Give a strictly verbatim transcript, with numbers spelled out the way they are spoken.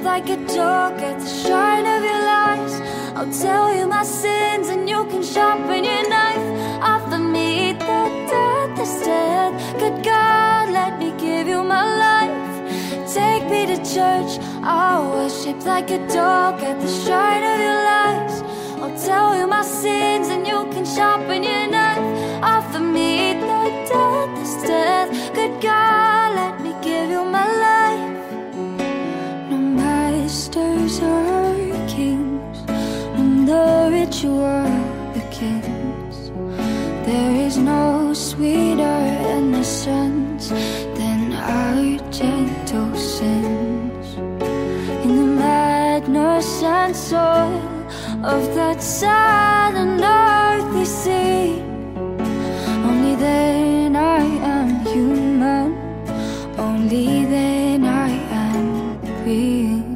like a dog at the shine of your lies. I'll tell you my sins and you can sharpen your knife. Offer me the death instead. Good God, let me give you my life. Take me to church, I'll worship like a dog at the shrine of your lies. I'll tell you my sins and you can sharpen your knife. Offer me the death instead. Good God, let me give you my life. No masters or kings, and the rich were the kings. There is no sweeter innocence than our gentle sins. In the madness and soil of that sad and earthly sea, only then I am human, only then I am free.